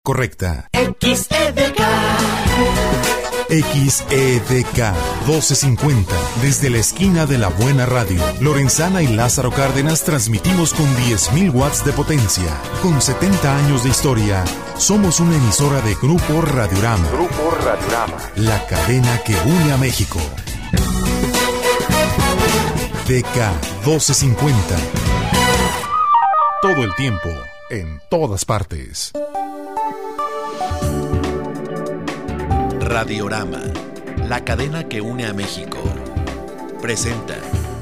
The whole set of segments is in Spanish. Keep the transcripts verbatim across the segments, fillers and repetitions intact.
Correcta. X E D K. X E D K doce cincuenta, desde la esquina de La Buena Radio, Lorenzana y Lázaro Cárdenas, transmitimos con diez mil watts de potencia. Con setenta años de historia, somos una emisora de Grupo Radiorama. Grupo Radiorama, la cadena que une a México. D K doce cincuenta. Todo el tiempo, en todas partes. Radiorama, la cadena que une a México, presenta.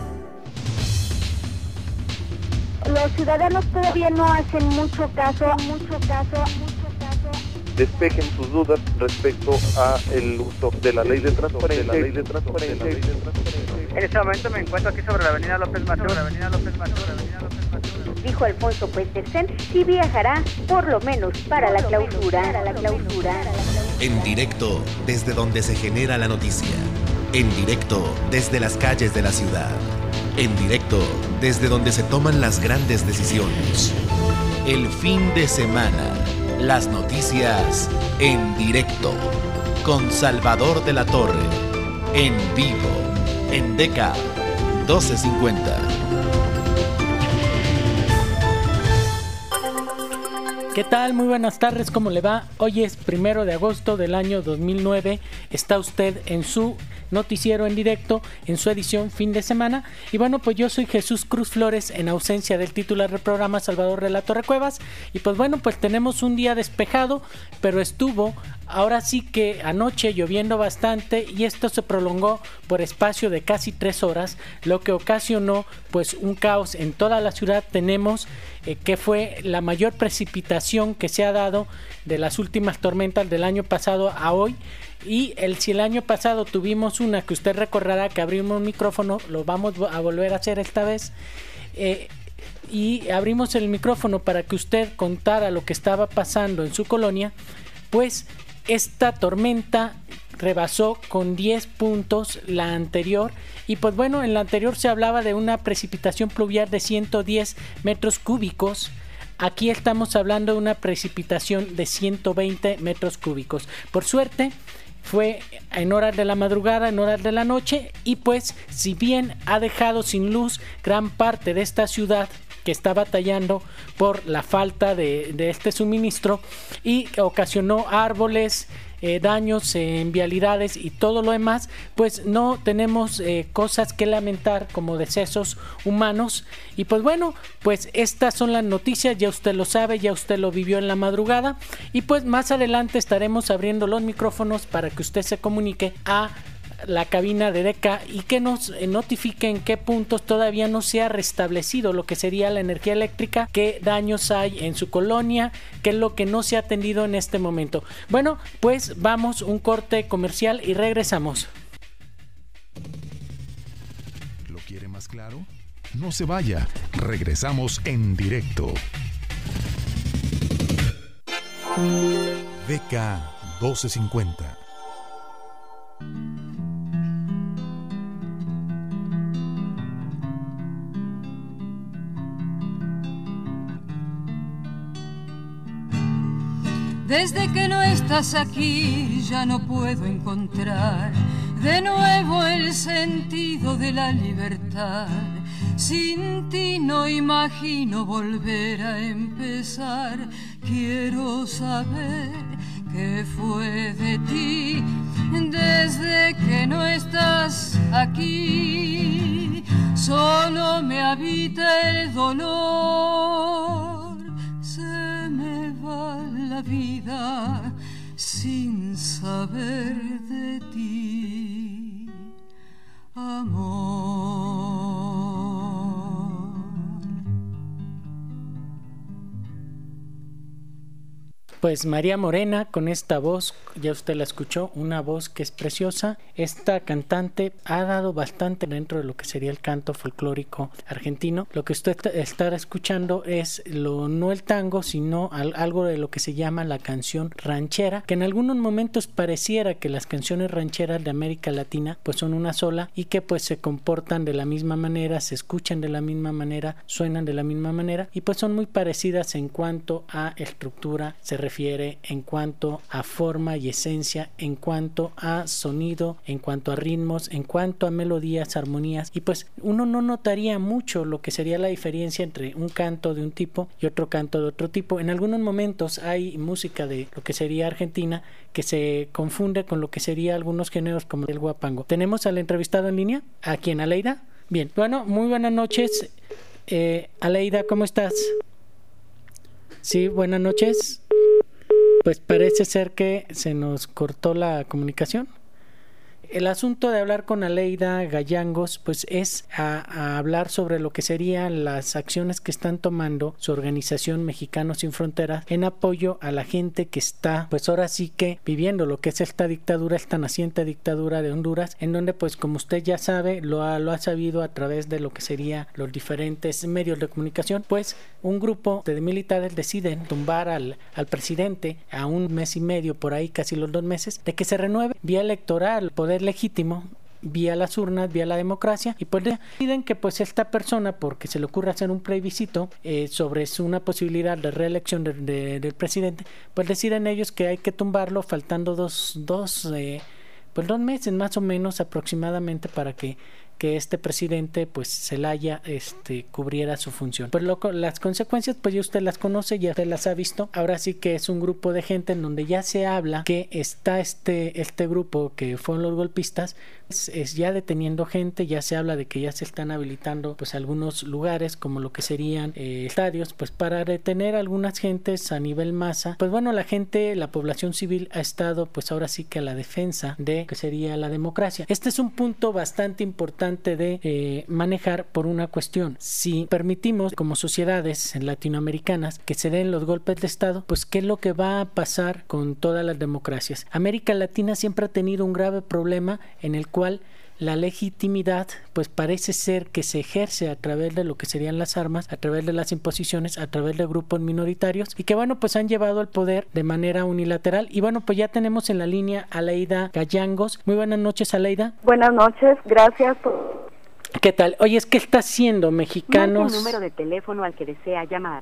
Los ciudadanos todavía no hacen mucho caso, mucho caso, mucho caso. Despejen sus dudas respecto a el uso de la ley de transparencia. La ley de transparencia. En este momento me encuentro aquí sobre la avenida López Mateos, la avenida López Mateos, la avenida López Mateos. Dijo Alfonso Petersen, sí viajará, por lo menos para la clausura, para la clausura. En directo desde donde se genera la noticia. En directo desde las calles de la ciudad. En directo desde donde se toman las grandes decisiones. El fin de semana. Las noticias en directo. Con Salvador de la Torre. En vivo. En D K doce cincuenta. ¿Qué tal? Muy buenas tardes, ¿cómo le va? Hoy es primero de agosto del año dos mil nueve. Está usted en su noticiero en directo, en su edición fin de semana. Y bueno, pues yo soy Jesús Cruz Flores, en ausencia del titular del programa, Salvador de la Torre Cuevas. Y pues bueno, pues tenemos un día despejado, pero estuvo ahora sí que anoche lloviendo bastante, y esto se prolongó por espacio de casi tres horas, lo que ocasionó pues un caos en toda la ciudad. Tenemos eh, que fue la mayor precipitación que se ha dado de las últimas tormentas del año pasado a hoy. Y el, si el año pasado tuvimos una que usted recordará que abrimos un micrófono, lo vamos a volver a hacer esta vez, eh, y abrimos el micrófono para que usted contara lo que estaba pasando en su colonia. Pues esta tormenta rebasó con diez puntos la anterior, y pues bueno, en la anterior se hablaba de una precipitación pluvial de ciento diez metros cúbicos. Aquí estamos hablando de una precipitación de ciento veinte metros cúbicos. Por suerte fue en horas de la madrugada, en horas de la noche, y pues si bien ha dejado sin luz gran parte de esta ciudad que está batallando por la falta de, de este suministro, y ocasionó árboles, eh, daños en vialidades y todo lo demás, pues no tenemos eh, cosas que lamentar como decesos humanos. Y pues bueno, pues estas son las noticias, ya usted lo sabe, ya usted lo vivió en la madrugada, y pues más adelante estaremos abriendo los micrófonos para que usted se comunique a la cabina de D K y que nos notifique en qué puntos todavía no se ha restablecido lo que sería la energía eléctrica, qué daños hay en su colonia, qué es lo que no se ha atendido en este momento. Bueno, pues vamos un corte comercial y regresamos. ¿Lo quiere más claro? No se vaya, regresamos en directo. D K doce cincuenta. Desde que no estás aquí ya no puedo encontrar de nuevo el sentido de la libertad. Sin ti no imagino volver a empezar. Quiero saber qué fue de ti desde que no estás aquí. Solo me habita el dolor. Se me va la vida sin saber de ti, amor. Pues María Morena, con esta voz, ya usted la escuchó, una voz que es preciosa. Esta cantante ha dado bastante dentro de lo que sería el canto folclórico argentino. Lo que usted estará escuchando es lo, no el tango, sino al, algo de lo que se llama la canción ranchera, que en algunos momentos pareciera que las canciones rancheras de América Latina pues son una sola, y que pues se comportan de la misma manera, se escuchan de la misma manera, suenan de la misma manera, y pues son muy parecidas en cuanto a estructura se refiere. refiere en cuanto a forma y esencia, en cuanto a sonido, en cuanto a ritmos, en cuanto a melodías, armonías, y pues uno no notaría mucho lo que sería la diferencia entre un canto de un tipo y otro canto de otro tipo. En algunos momentos hay música de lo que sería Argentina que se confunde con lo que sería algunos géneros como el guapango. ¿Tenemos al entrevistado en línea? ¿A quién? ¿Aleida? Bien, bueno, muy buenas noches. Eh, Aleida, ¿cómo estás? Sí, buenas noches. Pues parece ser que se nos cortó la comunicación. El asunto de hablar con Aleida Gallangos pues es a, a hablar sobre lo que serían las acciones que están tomando su organización Mexicanos Sin Fronteras en apoyo a la gente que está pues ahora sí que viviendo lo que es esta dictadura, esta naciente dictadura de Honduras, en donde pues como usted ya sabe, lo ha, lo ha sabido a través de lo que serían los diferentes medios de comunicación, pues un grupo de militares deciden tumbar al, al presidente a un mes y medio, por ahí casi los dos meses, de que se renueve vía electoral, poder legítimo vía las urnas, vía la democracia, y pues deciden que pues esta persona, porque se le ocurre hacer un plebiscito eh, sobre su, una posibilidad de reelección de, de, del presidente, pues deciden ellos que hay que tumbarlo faltando dos, dos eh, pues dos meses más o menos aproximadamente para que que este presidente pues Zelaya este cubriera su función. Pues lo, las consecuencias pues ya usted las conoce, ya usted las ha visto. Ahora sí que es un grupo de gente en donde ya se habla que está este este grupo que fueron los golpistas es, es ya deteniendo gente, ya se habla de que ya se están habilitando pues algunos lugares como lo que serían eh, estadios pues para detener a algunas gentes a nivel masa. Pues bueno, la gente, la población civil ha estado pues ahora sí que a la defensa de que sería la democracia. Este es un punto bastante importante de eh, manejar por una cuestión. Si permitimos como sociedades latinoamericanas que se den los golpes de estado, pues qué es lo que va a pasar con todas las democracias. América Latina siempre ha tenido un grave problema en el cual la legitimidad pues parece ser que se ejerce a través de lo que serían las armas, a través de las imposiciones, a través de grupos minoritarios y que bueno pues han llevado al poder de manera unilateral. Y bueno, pues ya tenemos en la línea a Aleida Gallangos. Muy buenas noches, Aleida. Buenas noches, gracias por... ¿Qué tal? Oye, es que está haciendo Mexicanos... Marque el número de teléfono al que desea llamar.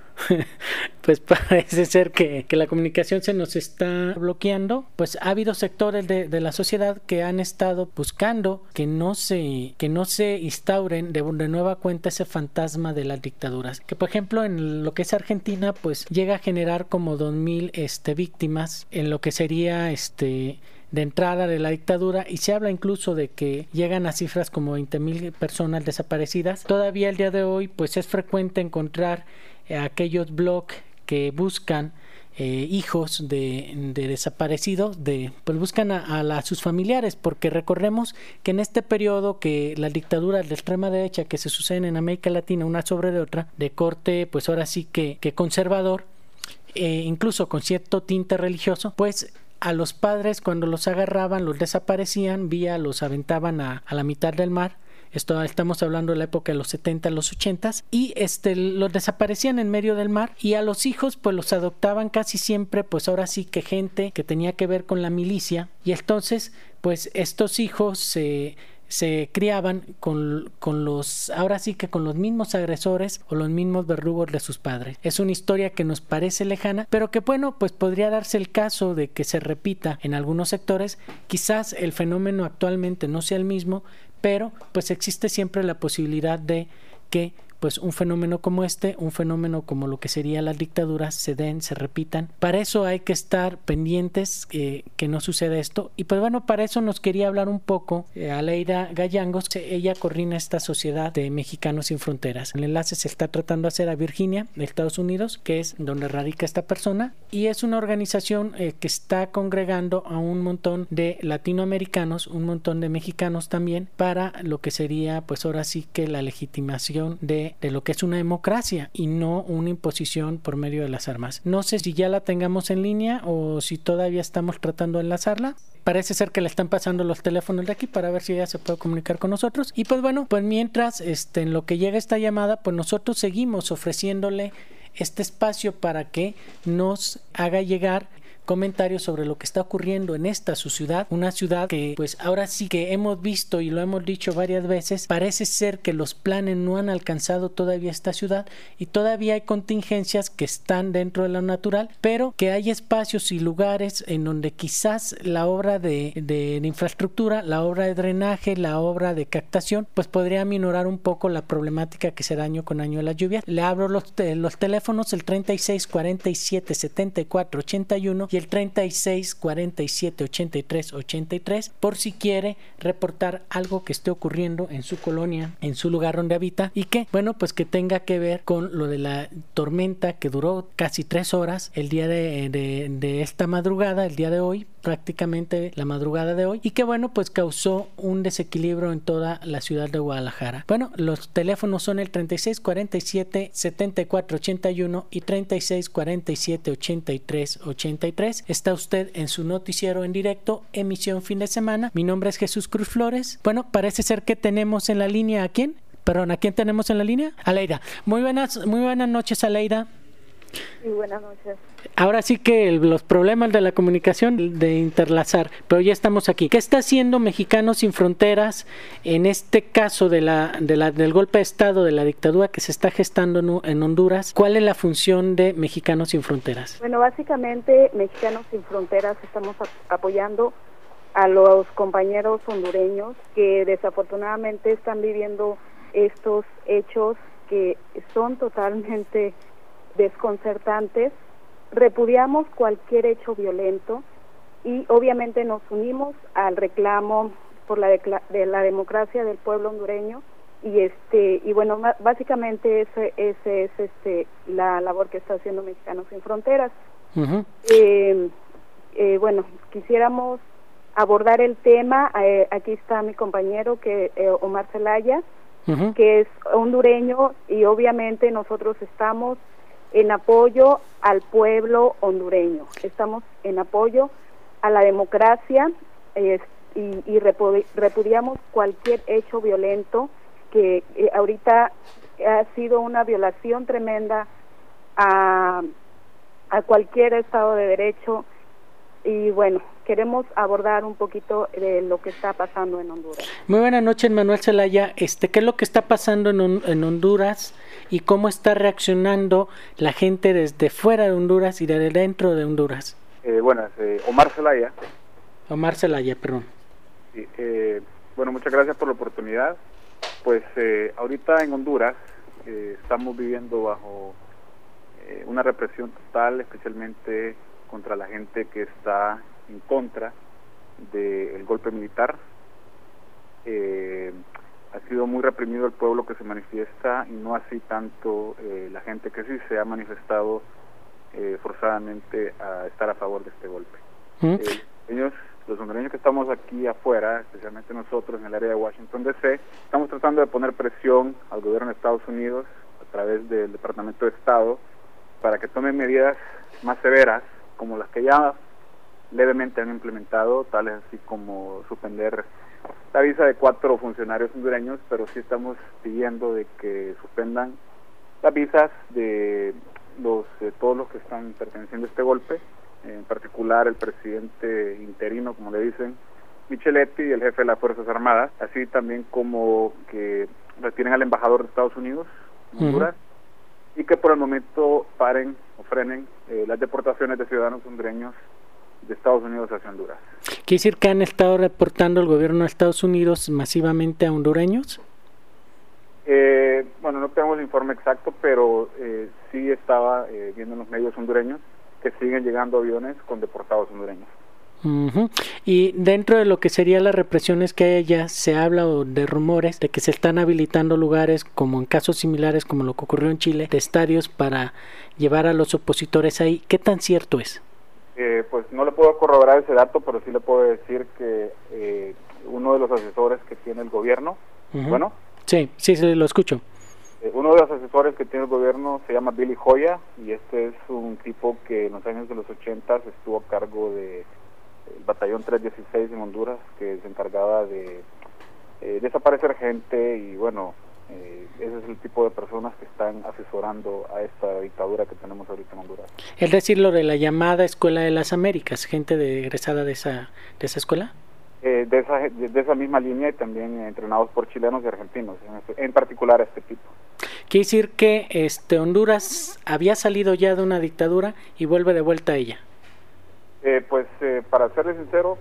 Pues parece ser que, que la comunicación se nos está bloqueando. Pues ha habido sectores de, de la sociedad que han estado buscando que no se que no se instauren de, de nueva cuenta ese fantasma de las dictaduras, que por ejemplo en lo que es Argentina pues llega a generar como dos mil este, víctimas en lo que sería este de entrada de la dictadura, y se habla incluso de que llegan a cifras como veinte mil personas desaparecidas. Todavía el día de hoy pues es frecuente encontrar eh, aquellos blogs que buscan eh, hijos de, de desaparecidos, de pues buscan a, a, la, a sus familiares, porque recordemos que en este periodo que las dictaduras de extrema derecha que se suceden en América Latina una sobre de otra, de corte pues ahora sí que, que conservador, eh, incluso con cierto tinte religioso, pues a los padres cuando los agarraban los desaparecían, vía los aventaban a, a la mitad del mar. Esto estamos hablando de la época de los setenta, los ochenta, y este los desaparecían en medio del mar, y a los hijos pues los adoptaban casi siempre pues ahora sí que gente que tenía que ver con la milicia, y entonces pues estos hijos se eh, se criaban con, con los, ahora sí que con los mismos agresores o los mismos verdugos de sus padres. Es una historia que nos parece lejana, pero que bueno, pues podría darse el caso de que se repita en algunos sectores. Quizás el fenómeno actualmente no sea el mismo, pero pues existe siempre la posibilidad de que pues un fenómeno como este, un fenómeno como lo que serían las dictaduras, se den, se repitan. Para eso hay que estar pendientes eh, que no suceda esto. Y pues bueno, para eso nos quería hablar un poco eh, Aleida Gallangos. Ella coordina esta sociedad de Mexicanos Sin Fronteras. El enlace se está tratando de hacer a Virginia, de Estados Unidos, que es donde radica esta persona, y es una organización eh, que está congregando a un montón de latinoamericanos, un montón de mexicanos también, para lo que sería pues ahora sí que la legitimación de de lo que es una democracia y no una imposición por medio de las armas. No sé si ya la tengamos en línea o si todavía estamos tratando de enlazarla. Parece ser que le están pasando los teléfonos de aquí para ver si ella se puede comunicar con nosotros. Y pues bueno, pues mientras este, en lo que llega esta llamada, pues nosotros seguimos ofreciéndole este espacio para que nos haga llegar comentarios sobre lo que está ocurriendo en esta su ciudad, una ciudad que pues ahora sí que hemos visto y lo hemos dicho varias veces, parece ser que los planes no han alcanzado todavía esta ciudad y todavía hay contingencias que están dentro de lo natural, pero que hay espacios y lugares en donde quizás la obra de, de, de infraestructura, la obra de drenaje, la obra de captación, pues podría minorar un poco la problemática que se da año con año de las lluvias. Le abro los, te, los teléfonos, el treinta y seis cuarenta y siete setenta y cuatro ochenta y uno y el treinta y seis cuarenta y siete ochenta y tres ochenta y tres, por si quiere reportar algo que esté ocurriendo en su colonia, en su lugar donde habita, y que, bueno, pues que tenga que ver con lo de la tormenta que duró casi tres horas el día de, de, de esta madrugada, el día de hoy, prácticamente la madrugada de hoy, y que bueno, pues causó un desequilibrio en toda la ciudad de Guadalajara. Bueno, los teléfonos son el treinta y seis cuarenta y siete setenta y cuatro ochenta y uno y treinta y seis cuarenta y siete ochenta y tres ochenta y tres. Está usted en su noticiero en directo, emisión fin de semana. Mi nombre es Jesús Cruz Flores. Bueno, parece ser que tenemos en la línea ¿a quién? Perdón, ¿a quién tenemos en la línea? Aleida. Muy buenas, muy buenas noches, Aleida. Sí, buenas noches. Ahora sí que el, los problemas de la comunicación, de interlazar, pero ya estamos aquí. ¿Qué está haciendo Mexicanos Sin Fronteras en este caso de la, de la, del golpe de Estado, de la dictadura que se está gestando en, en Honduras? ¿Cuál es la función de Mexicanos Sin Fronteras? Bueno, básicamente Mexicanos Sin Fronteras estamos a, apoyando a los compañeros hondureños que desafortunadamente están viviendo estos hechos que son totalmente desconcertantes. Repudiamos cualquier hecho violento y obviamente nos unimos al reclamo por la de, de la democracia del pueblo hondureño y este y bueno, básicamente ese, ese es este la labor que está haciendo Mexicanos Sin Fronteras. Uh-huh. eh, eh, bueno, quisiéramos abordar el tema. Eh, aquí está mi compañero que eh, Omar Zelaya, uh-huh, que es hondureño, y obviamente nosotros estamos en apoyo al pueblo hondureño, estamos en apoyo a la democracia eh, y, y repudi- repudiamos cualquier hecho violento que eh, ahorita ha sido una violación tremenda a, a cualquier Estado de Derecho. Y bueno, queremos abordar un poquito de lo que está pasando en Honduras. Muy buenas noches, Manuel Zelaya. Este, ¿qué es lo que está pasando en, en Honduras y cómo está reaccionando la gente desde fuera de Honduras y desde dentro de Honduras? Eh, bueno, eh, Omar Zelaya. Omar Zelaya, perdón. Sí, eh, bueno, muchas gracias por la oportunidad. Pues eh, ahorita en Honduras eh, estamos viviendo bajo eh, una represión total, especialmente contra la gente que está en contra del golpe militar. Eh, ha sido muy reprimido el pueblo que se manifiesta y no así tanto eh, la gente que sí se ha manifestado eh, forzadamente a estar a favor de este golpe. ¿Mm? Eh, ellos, los hondureños que estamos aquí afuera, especialmente nosotros en el área de Washington D C, estamos tratando de poner presión al gobierno de Estados Unidos a través del Departamento de Estado para que tome medidas más severas, como las que ya levemente han implementado, tales así como suspender la visa de cuatro funcionarios hondureños, pero sí estamos pidiendo de que suspendan las visas de los de todos los que están perteneciendo a este golpe, en particular el presidente interino, como le dicen, Micheletti, y el jefe de las Fuerzas Armadas, así también como que retiren al embajador de Estados Unidos en Honduras, uh-huh, y que por el momento paren o frenen eh, las deportaciones de ciudadanos hondureños de Estados Unidos hacia Honduras. ¿Quiere decir que han estado reportando el gobierno de Estados Unidos masivamente a hondureños? Eh, bueno, no tenemos el informe exacto, pero eh, sí estaba eh, viendo en los medios hondureños que siguen llegando aviones con deportados hondureños. Uh-huh. Y dentro de lo que sería las represiones que hay allá, se habla de rumores de que se están habilitando lugares, como en casos similares como lo que ocurrió en Chile, de estadios para llevar a los opositores ahí. ¿Qué tan cierto es? Eh, pues no le puedo corroborar ese dato, pero sí le puedo decir que eh, uno de los asesores que tiene el gobierno, uh-huh, bueno, sí, sí, sí, lo escucho. Eh, uno de los asesores que tiene el gobierno se llama Billy Joya, y este es un tipo que en los años de los ochentas estuvo a cargo de el batallón trescientos dieciséis en Honduras, que se encargaba de eh, desaparecer gente y bueno, Eh, ese es el tipo de personas que están asesorando a esta dictadura que tenemos ahorita en Honduras. Es decir, lo de la llamada Escuela de las Américas, gente de, egresada de esa, de esa escuela. Eh, de, esa, de, de esa misma línea y también eh, entrenados por chilenos y argentinos, en, este, en particular este tipo. Quiere decir que este Honduras había salido ya de una dictadura y vuelve de vuelta a ella. Eh, pues eh, para serles sincero,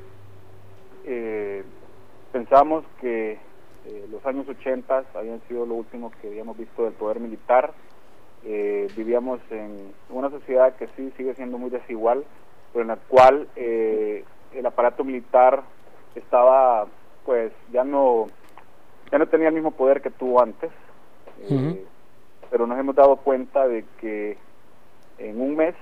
eh, pensamos que eh, los años ochenta habían sido lo último que habíamos visto del poder militar. Eh, vivíamos en una sociedad que sí sigue siendo muy desigual, pero en la cual eh, el aparato militar estaba, pues ya no ya no tenía el mismo poder que tuvo antes. Eh, uh-huh. Pero nos hemos dado cuenta de que en un mes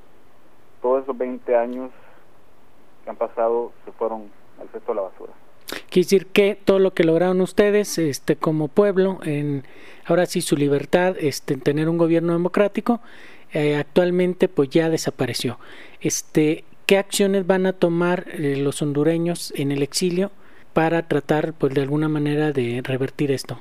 todos esos veinte años que han pasado se fueron al cesto de la basura. Quiere decir que todo lo que lograron ustedes este como pueblo, en ahora sí su libertad, este en tener un gobierno democrático, eh, actualmente pues ya desapareció. Este, ¿qué acciones van a tomar eh, los hondureños en el exilio para tratar pues de alguna manera de revertir esto?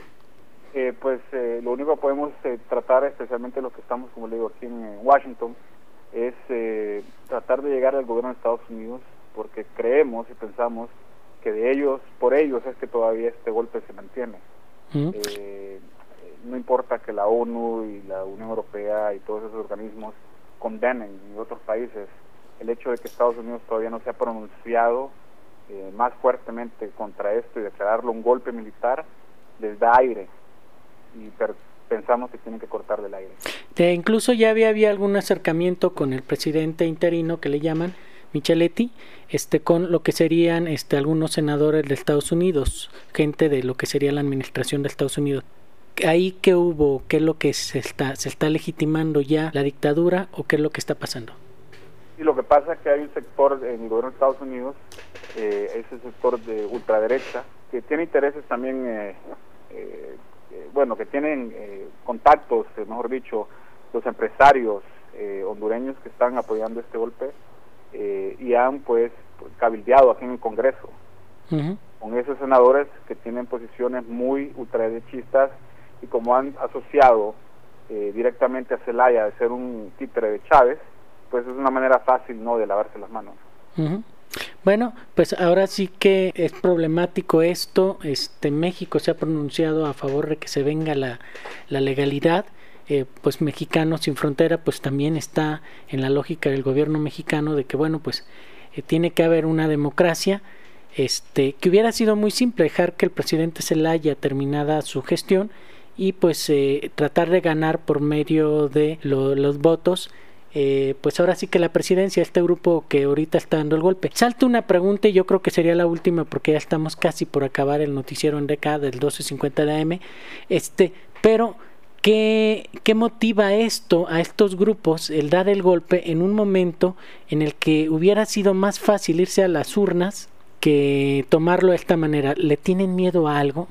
Eh, pues eh, lo único que podemos eh, tratar, especialmente los que estamos, como le digo, aquí en, en Washington, es eh, tratar de llegar al gobierno de Estados Unidos, porque creemos y pensamos que de ellos, por ellos es que todavía este golpe se mantiene. Uh-huh. Eh, no importa que la ONU y la Unión Europea y todos esos organismos condenen y otros países, el hecho de que Estados Unidos todavía no se ha pronunciado eh, más fuertemente contra esto y declararlo un golpe militar, les da aire. Y per- pensamos que tienen que cortarle el aire. De, incluso ya había, había algún acercamiento con el presidente interino que le llaman Micheletti, este con lo que serían este algunos senadores de Estados Unidos, gente de lo que sería la administración de Estados Unidos. Ahí qué hubo, qué es lo que se está se está legitimando ya la dictadura o qué es lo que está pasando. Y lo que pasa es que hay un sector en el gobierno de Estados Unidos, eh, ese sector de ultraderecha, que tiene intereses también eh, eh, Eh, bueno, que tienen eh, contactos, eh, mejor dicho, los empresarios eh, hondureños que están apoyando este golpe eh, y han pues cabildeado aquí en el Congreso uh-huh. con esos senadores que tienen posiciones muy ultraderechistas y como han asociado eh, directamente a Zelaya de ser un títere de Chávez, pues es una manera fácil, ¿no?, de lavarse las manos. Uh-huh. Bueno, pues ahora sí que es problemático esto. Este México se ha pronunciado a favor de que se venga la, la legalidad. Eh, pues Mexicanos Sin Frontera pues también está en la lógica del gobierno mexicano de que bueno pues eh, tiene que haber una democracia. Este que hubiera sido muy simple dejar que el presidente Zelaya terminara su gestión y pues eh, tratar de ganar por medio de lo, los votos. Eh, pues ahora sí que la presidencia, este grupo que ahorita está dando el golpe. Salta una pregunta y yo creo que sería la última porque ya estamos casi por acabar el noticiero en D K del doce cincuenta de A M. Este, pero ¿qué, qué motiva esto a estos grupos el dar el golpe en un momento en el que hubiera sido más fácil irse a las urnas que tomarlo de esta manera? ¿Le tienen miedo a algo?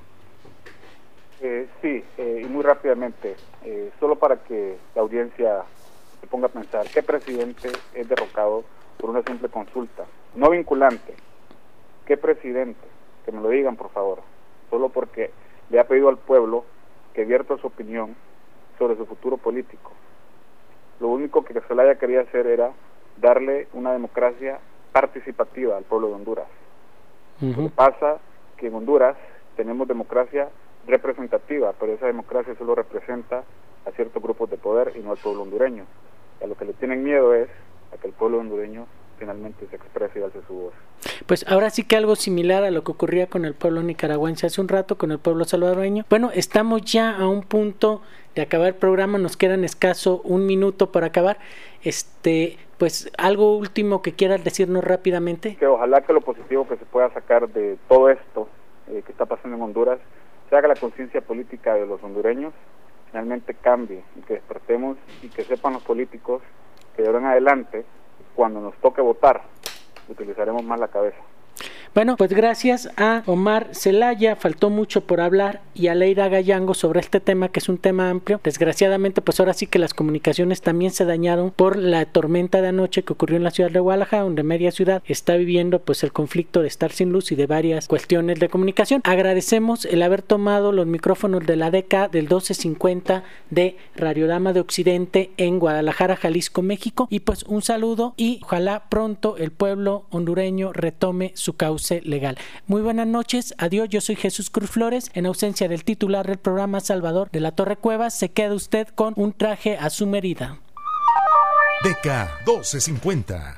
Eh, sí, eh, y muy rápidamente, eh, solo para que la audiencia se ponga a pensar, ¿qué presidente es derrocado por una simple consulta no vinculante? ¿Qué presidente? Que me lo digan, por favor, solo porque le ha pedido al pueblo que vierta su opinión sobre su futuro político. Lo único que Zelaya quería hacer era darle una democracia participativa al pueblo de Honduras. Uh-huh. Lo que pasa que en Honduras tenemos democracia representativa, pero esa democracia solo representa a ciertos grupos de poder y no al pueblo hondureño. Y a lo que le tienen miedo es a que el pueblo hondureño finalmente se exprese y alce su voz. Pues ahora sí que algo similar a lo que ocurría con el pueblo nicaragüense hace un rato, con el pueblo salvadoreño. Bueno, estamos ya a un punto de acabar el programa, nos quedan escaso un minuto para acabar. Este, pues algo último que quieras decirnos rápidamente. Que ojalá que lo positivo que se pueda sacar de todo esto eh, que está pasando en Honduras sea que la conciencia política de los hondureños finalmente cambie y que despertemos y que sepan los políticos que de ahora en adelante, cuando nos toque votar, utilizaremos más la cabeza. Bueno, pues gracias a Omar Celaya, faltó mucho por hablar, y a Leira Gallango sobre este tema, que es un tema amplio. Desgraciadamente, pues ahora sí que las comunicaciones también se dañaron por la tormenta de anoche que ocurrió en la ciudad de Guadalajara, donde media ciudad está viviendo pues el conflicto de estar sin luz y de varias cuestiones de comunicación. Agradecemos el haber tomado los micrófonos de la D E C A del doce cincuenta de Radiodama de Occidente en Guadalajara, Jalisco, México, y pues un saludo, y ojalá pronto el pueblo hondureño retome su cauce legal. Muy buenas noches, adiós, yo soy Jesús Cruz Flores. En ausencia del titular del programa, Salvador de la Torre Cuevas, se queda usted con Un traje a su medida. D E C A doce cincuenta.